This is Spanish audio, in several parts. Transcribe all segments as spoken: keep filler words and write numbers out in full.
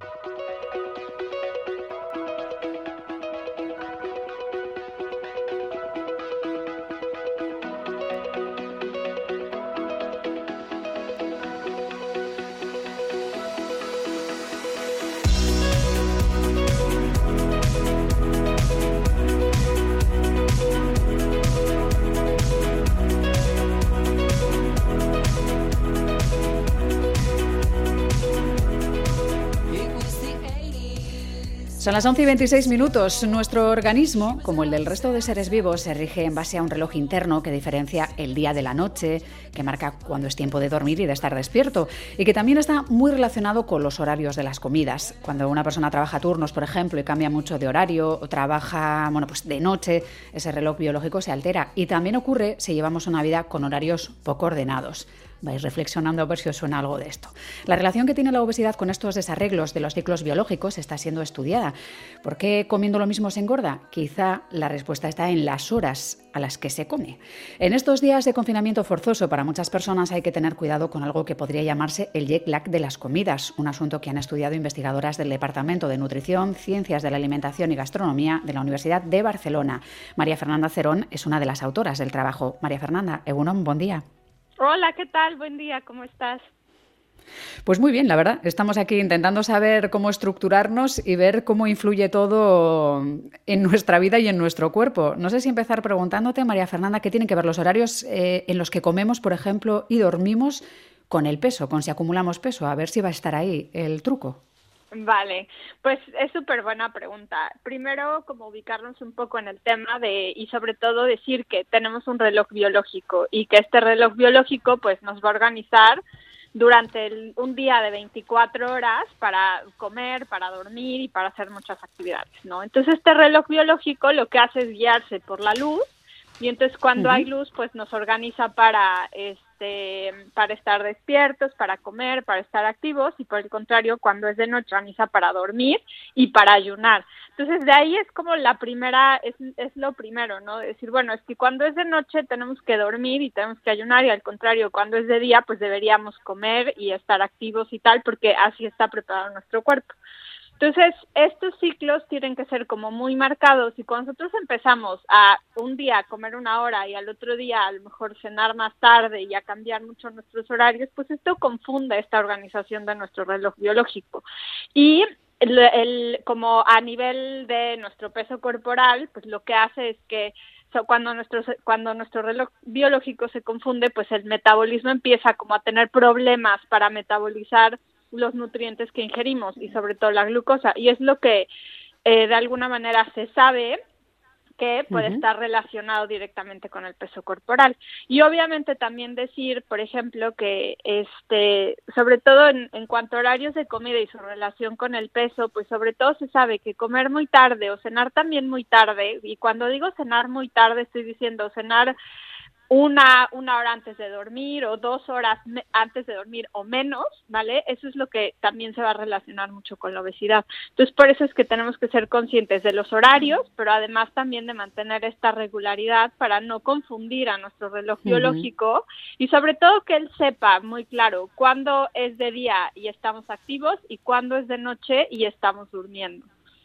Son las once y veintiséis minutos. Nuestro organismo, como el del resto de seres vivos, se rige en base a un reloj interno que diferencia el día de la noche, que marca cuándo es tiempo de dormir y de estar despierto, y que también está muy relacionado con los horarios de las comidas. Cuando una persona trabaja turnos, por ejemplo, y cambia mucho de horario, o trabaja bueno, pues de noche, ese reloj biológico se altera. Y también ocurre si llevamos una vida con horarios poco ordenados. Vais reflexionando a ver si os suena algo de esto. La relación que tiene la obesidad con estos desarreglos de los ciclos biológicos está siendo estudiada. ¿Por qué comiendo lo mismo se engorda? Quizá la respuesta está en las horas a las que se come. En estos días de confinamiento forzoso para muchas personas hay que tener cuidado con algo que podría llamarse el jet lag de las comidas, un asunto que han estudiado investigadoras del Departamento de Nutrición, Ciencias de la Alimentación y Gastronomía de la Universidad de Barcelona. María Fernanda Cerón es una de las autoras del trabajo. María Fernanda, Egunon, buen día. Hola, ¿qué tal? Buen día, ¿cómo estás? Pues muy bien, la verdad. Estamos aquí intentando saber cómo estructurarnos y ver cómo influye todo en nuestra vida y en nuestro cuerpo. No sé si empezar preguntándote, María Fernanda, ¿qué tienen que ver los horarios eh, en los que comemos, por ejemplo, y dormimos con el peso, con si acumulamos peso? A ver si va a estar ahí el truco. Vale, pues es súper buena pregunta. Primero, como ubicarnos un poco en el tema de y sobre todo decir que tenemos un reloj biológico y que este reloj biológico pues nos va a organizar durante el, un día de veinticuatro horas para comer, para dormir y para hacer muchas actividades, ¿no? Entonces este reloj biológico lo que hace es guiarse por la luz y entonces cuando uh-huh. hay luz pues nos organiza para este para estar despiertos, para comer, para estar activos y por el contrario cuando es de noche organiza para dormir y para ayunar. Entonces de ahí es como la primera, es, es lo primero, ¿no? Decir, bueno, es que cuando es de noche tenemos que dormir y tenemos que ayunar y al contrario cuando es de día pues deberíamos comer y estar activos y tal porque así está preparado nuestro cuerpo. Entonces, estos ciclos tienen que ser como muy marcados y cuando nosotros empezamos a un día comer una hora y al otro día a lo mejor cenar más tarde y a cambiar mucho nuestros horarios, pues esto confunde esta organización de nuestro reloj biológico. Y el, el, como a nivel de nuestro peso corporal, pues lo que hace es que cuando nuestro cuando nuestro reloj biológico se confunde, pues el metabolismo empieza como a tener problemas para metabolizar los nutrientes que ingerimos y sobre todo la glucosa y es lo que eh, de alguna manera se sabe que puede uh-huh. estar relacionado directamente con el peso corporal y obviamente también decir, por ejemplo, que este sobre todo en, en cuanto a horarios de comida y su relación con el peso, pues sobre todo se sabe que comer muy tarde o cenar también muy tarde, y cuando digo cenar muy tarde estoy diciendo cenar Una, una hora antes de dormir o dos horas me- antes de dormir o menos, ¿vale? Eso es lo que también se va a relacionar mucho con la obesidad. Entonces, por eso es que tenemos que ser conscientes de los horarios, pero además también de mantener esta regularidad para no confundir a nuestro reloj uh-huh. biológico y sobre todo que él sepa muy claro cuándo es de día y estamos activos y cuándo es de noche y estamos durmiendo.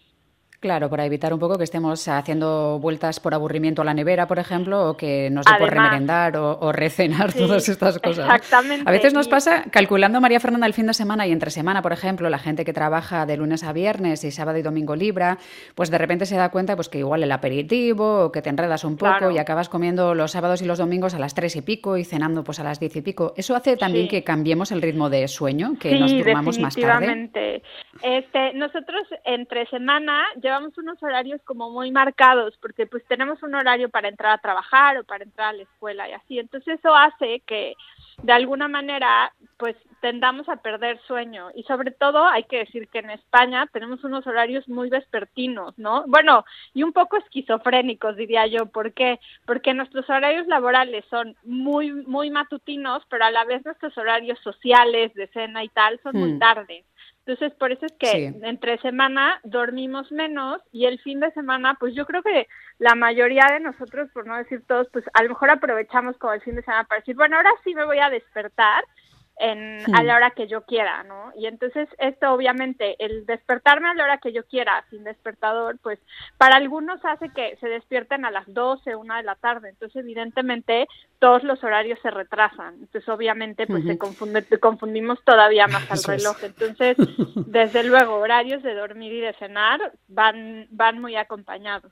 Claro, para evitar un poco que estemos haciendo vueltas por aburrimiento a la nevera, por ejemplo, o que nos dé por remerendar o, o recenar, sí, todas estas cosas. Exactamente. A veces nos y... pasa, calculando, María Fernanda, el fin de semana y entre semana, por ejemplo, la gente que trabaja de lunes a viernes y sábado y domingo libre, pues de repente se da cuenta pues que igual el aperitivo o que te enredas un poco claro. y acabas comiendo los sábados y los domingos a las tres y pico y cenando pues a las diez y pico. ¿Eso hace también sí. que cambiemos el ritmo de sueño, que sí, nos durmamos más tarde? definitivamente. Este, nosotros entre semana llevamos unos horarios como muy marcados porque pues tenemos un horario para entrar a trabajar o para entrar a la escuela y así. Entonces eso hace que de alguna manera pues tendamos a perder sueño y sobre todo hay que decir que en España tenemos unos horarios muy vespertinos, ¿no? Bueno, y un poco esquizofrénicos diría yo. ¿Por qué? Porque nuestros horarios laborales son muy muy matutinos, pero a la vez nuestros horarios sociales de cena y tal son hmm. muy tardes. Entonces, por eso es que sí. entre semana dormimos menos y el fin de semana, pues yo creo que la mayoría de nosotros, por no decir todos, pues a lo mejor aprovechamos como el fin de semana para decir, bueno, ahora sí me voy a despertar en, Hmm. a la hora que yo quiera, ¿no? Y entonces esto obviamente, el despertarme a la hora que yo quiera sin despertador, pues para algunos hace que se despierten a las doce, una de la tarde, entonces evidentemente todos los horarios se retrasan, entonces obviamente pues se Ujú. confunde, confundimos todavía más al Eso es. reloj, entonces desde luego horarios de dormir y de cenar van, van muy acompañados.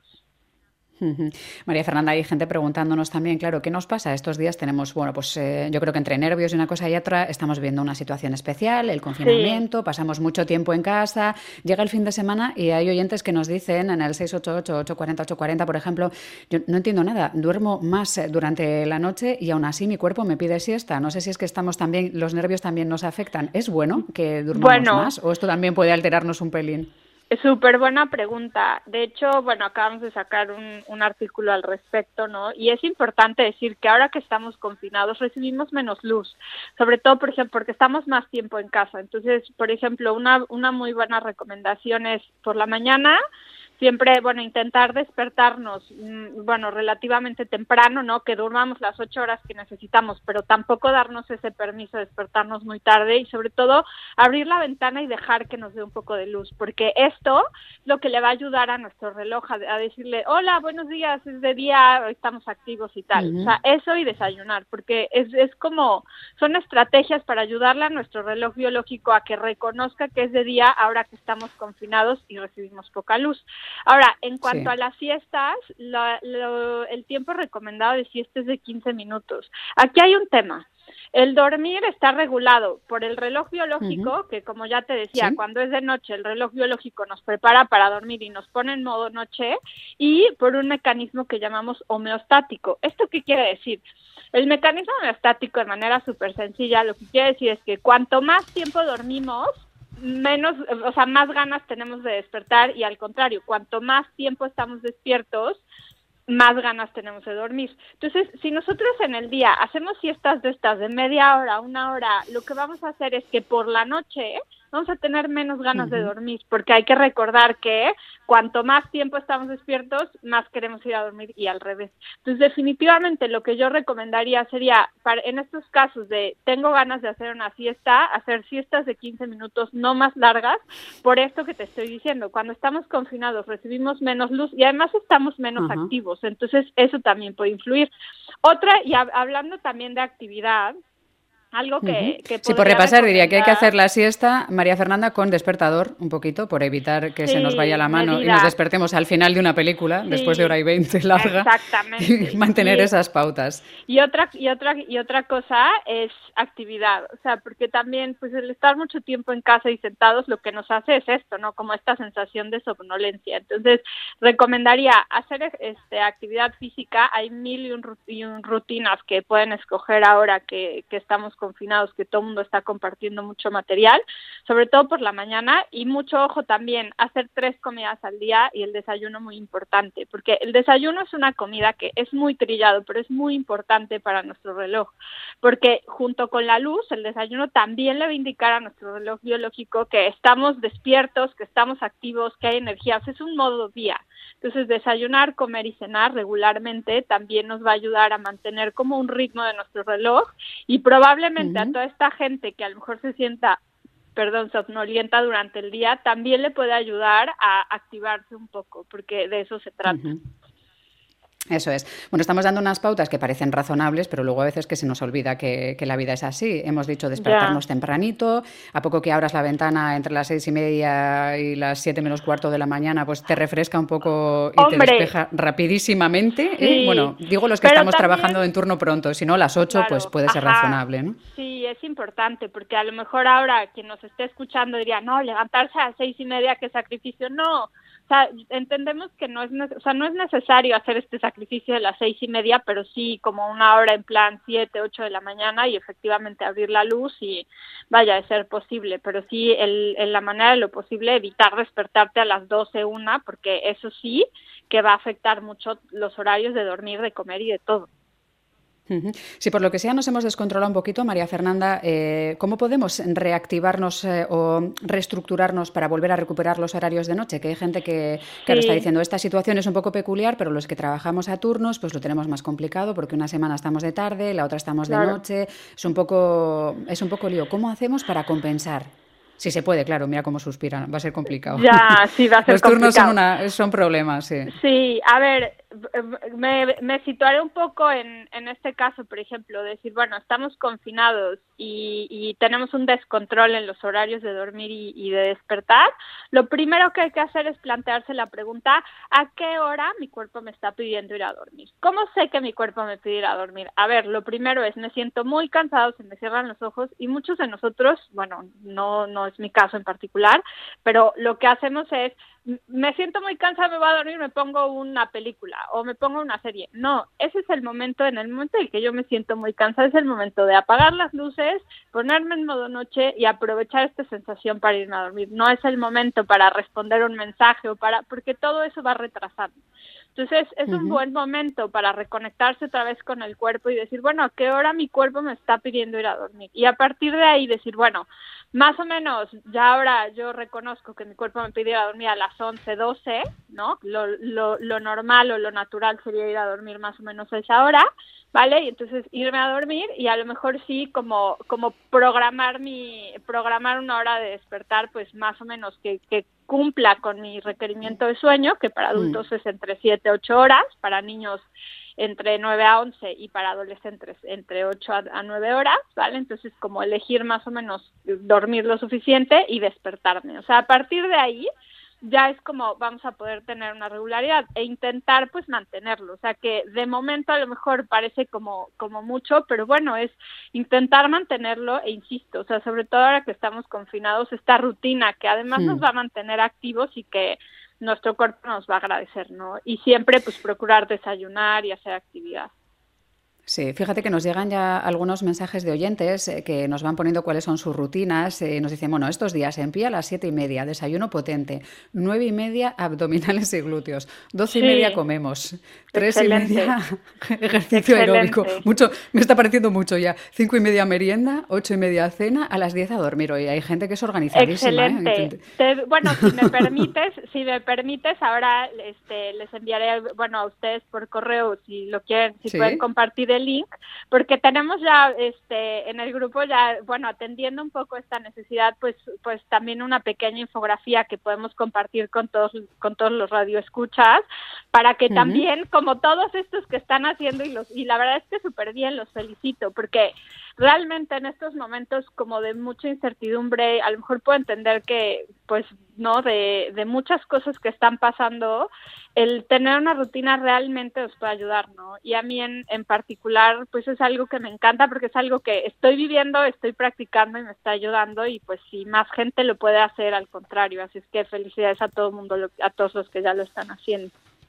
Ujú. María Fernanda, hay gente preguntándonos también, claro, ¿qué nos pasa? Estos días tenemos, bueno, pues eh, yo creo que entre nervios y una cosa y otra estamos viendo una situación especial, el Sí. confinamiento, pasamos mucho tiempo en casa, llega el fin de semana y hay oyentes que nos dicen en el seis ocho ocho, ocho cuatro cero, ocho cuatro cero, por ejemplo, yo no entiendo nada, duermo más eh, durante la noche y aún así mi cuerpo me pide siesta. No sé si es que estamos también, los nervios también nos afectan. ¿Es bueno que durmamos Bueno, más o esto también puede alterarnos un pelín? súper buena pregunta. De hecho, bueno, acabamos de sacar un, un artículo al respecto, ¿no? Y es importante decir que ahora que estamos confinados recibimos menos luz, sobre todo, por ejemplo, porque estamos más tiempo en casa. Entonces, por ejemplo, una, una muy buena recomendación es por la mañana, siempre, bueno, intentar despertarnos, mmm, bueno, relativamente temprano, ¿no? Que durmamos las ocho horas que necesitamos, pero tampoco darnos ese permiso de despertarnos muy tarde y sobre todo abrir la ventana y dejar que nos dé un poco de luz, porque esto es lo que le va a ayudar a nuestro reloj a, a decirle, hola, buenos días, es de día, estamos activos y tal. O Ujú. sea, eso y desayunar, porque es, es como, son estrategias para ayudarle a nuestro reloj biológico a que reconozca que es de día ahora que estamos confinados y recibimos poca luz. Ahora, en cuanto Sí. a las siestas, la, lo, el tiempo recomendado de siesta es de quince minutos. Aquí hay un tema. El dormir está regulado por el reloj Ujú. biológico, que como ya te decía, Sí. cuando es de noche el reloj biológico nos prepara para dormir y nos pone en modo noche, y por un mecanismo que llamamos homeostático. ¿Esto qué quiere decir? El mecanismo homeostático, de manera súper sencilla, lo que quiere decir es que cuanto más tiempo dormimos, menos, o sea, más ganas tenemos de despertar, y al contrario, cuanto más tiempo estamos despiertos, más ganas tenemos de dormir. Entonces, si nosotros en el día hacemos siestas de estas de media hora, una hora, lo que vamos a hacer es que por la noche vamos a tener menos ganas de Ujú. dormir, porque hay que recordar que cuanto más tiempo estamos despiertos, más queremos ir a dormir y al revés. Entonces, definitivamente lo que yo recomendaría sería, para, en estos casos de tengo ganas de hacer una siesta, hacer siestas de quince minutos, no más largas, por esto que te estoy diciendo. Cuando estamos confinados recibimos menos luz y además estamos menos Ajá. activos, entonces eso también puede influir. Otra, y hab- hablando también de actividad, algo Ujú. que, que Sí, por podría repasar, diría que hay que recomendar. hacer la siesta, María Fernanda, con despertador, un poquito, por evitar que se nos vaya Sí, la mano y nos medidas, despertemos al final de una película, después de hora sí, y veinte larga, y exactamente. mantener Y esas pautas. Y otra y otra y otra cosa es actividad, o sea, porque también pues el estar mucho tiempo en casa y sentados lo que nos hace es esto, ¿no? Como esta sensación de somnolencia. Entonces, recomendaría hacer este actividad física, hay mil y un, y un rutinas que pueden escoger ahora que, que estamos confinados, que todo el mundo está compartiendo mucho material, sobre todo por la mañana, y mucho ojo también, hacer tres comidas al día y el desayuno muy importante, porque el desayuno es una comida que es muy trillado, pero es muy importante para nuestro reloj, porque junto con la luz, el desayuno también le va a indicar a nuestro reloj biológico que estamos despiertos, que estamos activos, que hay energía, o sea, es un modo día. Entonces, desayunar, comer y cenar regularmente también nos va a ayudar a mantener como un ritmo de nuestro reloj, y probablemente a Ujú. toda esta gente que a lo mejor se sienta perdón, somnolienta durante el día, también le puede ayudar a activarse un poco, porque de eso se trata. Ujú. Eso es. Bueno, estamos dando unas pautas que parecen razonables, pero luego a veces que se nos olvida que, que la vida es así. Hemos dicho Ya. despertarnos tempranito, a poco que abras la ventana entre las seis y media y las siete menos cuarto de la mañana, pues te refresca un poco y te Hombre, despeja rapidísimamente, ¿eh? sí, Bueno, digo los que pero estamos también, trabajando en turno pronto, si no, las ocho, pues claro, puede ser ajá, razonable, ¿no? sí, es importante, porque a lo mejor ahora quien nos esté escuchando diría, no, levantarse a las seis y media, qué sacrificio, no, o sea, entendemos que no es, o sea, no es necesario hacer este sacrificio de las seis y media, pero sí como una hora en plan siete, ocho de la mañana y efectivamente abrir la luz y vaya a ser posible, pero sí el, en la manera de lo posible evitar despertarte a las doce, una, porque eso sí que va a afectar mucho los horarios de dormir, de comer y de todo. Si por lo que sea nos hemos descontrolado un poquito, María Fernanda, eh, ¿cómo podemos reactivarnos eh, o reestructurarnos para volver a recuperar los horarios de noche? Que hay gente que, Sí. claro, está diciendo, esta situación es un poco peculiar, pero los que trabajamos a turnos pues lo tenemos más complicado porque una semana estamos de tarde, la otra estamos de Claro. noche, es un poco, es un poco lío. ¿Cómo hacemos para compensar? Si se puede, claro, mira cómo suspiran, va a ser complicado. Ya, sí, va a ser Los turnos son, complicado. una, son problemas, sí. Sí, a ver, me, me situaré un poco en, en este caso, por ejemplo, decir, bueno, estamos confinados y, y tenemos un descontrol en los horarios de dormir y, y de despertar. Lo primero que hay que hacer es plantearse la pregunta, ¿a qué hora mi cuerpo me está pidiendo ir a dormir? ¿Cómo sé que mi cuerpo me pide ir a dormir? A ver, lo primero es, me siento muy cansado, se me cierran los ojos y muchos de nosotros, bueno, no, no es mi caso en particular, pero lo que hacemos es, me siento muy cansada, me voy a dormir, me pongo una película o me pongo una serie. No, ese es el momento, en el momento en que yo me siento muy cansada, es el momento de apagar las luces, ponerme en modo noche y aprovechar esta sensación para irme a dormir. No es el momento para responder un mensaje o para, porque todo eso va retrasando. Entonces, es un Uh-huh. buen momento para reconectarse otra vez con el cuerpo y decir, bueno, ¿a qué hora mi cuerpo me está pidiendo ir a dormir? Y a partir de ahí decir, bueno, más o menos, ya ahora yo reconozco que mi cuerpo me pide ir a dormir a las once, doce, ¿no? Lo, lo, lo normal o lo natural sería ir a dormir más o menos a esa hora, ¿vale? Y entonces irme a dormir y a lo mejor sí como, como programar mi, programar una hora de despertar, pues más o menos que, que cumpla con mi requerimiento de sueño, que para adultos Mm. es entre siete a ocho horas, para niños entre nueve a once y para adolescentes entre ocho a nueve horas, ¿vale? Entonces como elegir más o menos dormir lo suficiente y despertarme. O sea, a partir de ahí ya es como vamos a poder tener una regularidad e intentar pues mantenerlo. O sea, que de momento a lo mejor parece como, como mucho, pero bueno, es intentar mantenerlo e insisto, o sea, sobre todo ahora que estamos confinados, esta rutina que además Mm. nos va a mantener activos y que nuestro cuerpo nos va a agradecer, ¿no? Y siempre pues procurar desayunar y hacer actividad. Sí, fíjate que nos llegan ya algunos mensajes de oyentes eh, que nos van poniendo cuáles son sus rutinas. Eh, nos dicen, bueno, estos días en pie a las siete y media, desayuno potente, nueve y media abdominales y glúteos, doce y media Sí, comemos, tres y excelente, media ejercicio aeróbico. excelente. Mucho, me está pareciendo mucho ya. Cinco y media merienda, ocho y media cena, a las diez a dormir. Oye, hay gente que es organizadísima, ¿eh? Excelente. Intent- Te- bueno, si me permites, si me permites, ahora este, les enviaré, bueno, a ustedes por correo, si lo quieren, si pueden Sí. compartir el link, porque tenemos ya, este, en el grupo ya, bueno, atendiendo un poco esta necesidad, pues, pues también una pequeña infografía que podemos compartir con todos, con todos los radioescuchas, para que Ujú. también, como todos estos que están haciendo, y los, y la verdad es que súper bien, los felicito, porque realmente en estos momentos como de mucha incertidumbre, a lo mejor puedo entender que, pues, no, de, de muchas cosas que están pasando, el tener una rutina realmente nos puede ayudar, ¿no? Y a mí en, en particular, pues es algo que me encanta porque es algo que estoy viviendo, estoy practicando y me está ayudando y pues si más gente lo puede hacer, al contrario. Así es que felicidades a todo el mundo, lo- a todos los que ya lo están haciendo.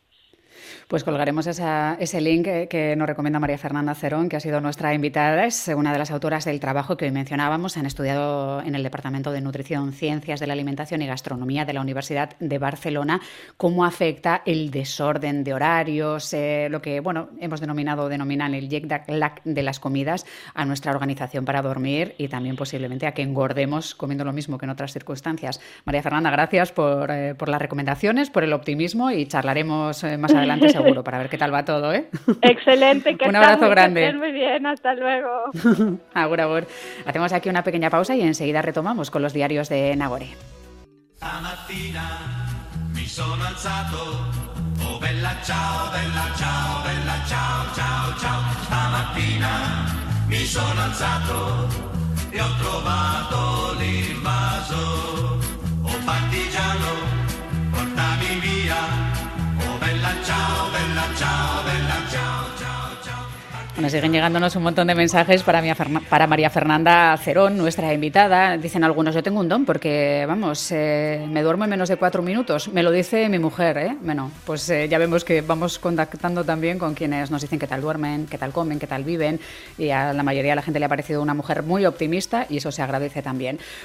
Pues colgaremos esa, ese link que, que nos recomienda María Fernanda Cerón, que ha sido nuestra invitada. Es una de las autoras del trabajo que hoy mencionábamos. Han estudiado en el Departamento de Nutrición, Ciencias de la Alimentación y Gastronomía de la Universidad de Barcelona cómo afecta el desorden de horarios, eh, lo que bueno hemos denominado, denominan el jet lag de las comidas, a nuestra organización para dormir y también posiblemente a que engordemos comiendo lo mismo que en otras circunstancias. María Fernanda, gracias por, eh, por las recomendaciones, por el optimismo y charlaremos eh, más adelante seguro para ver qué tal va todo, ¿eh? Excelente, que Un abrazo están, grande. que estén muy bien, hasta luego. Agur, agur. Hacemos aquí una pequeña pausa y enseguida retomamos con los diarios de Nagore. Stamattina mi sono alzato, oh bella ciao, bella ciao, bella ciao, ciao, ciao. Stamattina mi sono alzato e ho trovato l'invaso, oh partigiano, portami via. Bella ciao, bella ciao, bella ciao, ciao, ciao. Bueno, siguen llegándonos un montón de mensajes para, mi, para María Fernanda Cerón, nuestra invitada. Dicen algunos, yo tengo un don porque, vamos, eh, me duermo en menos de cuatro minutos. Me lo dice mi mujer, ¿eh? Bueno, pues eh, ya vemos que vamos contactando también con quienes nos dicen qué tal duermen, qué tal comen, qué tal viven. Y a la mayoría de la gente le ha parecido una mujer muy optimista y eso se agradece también.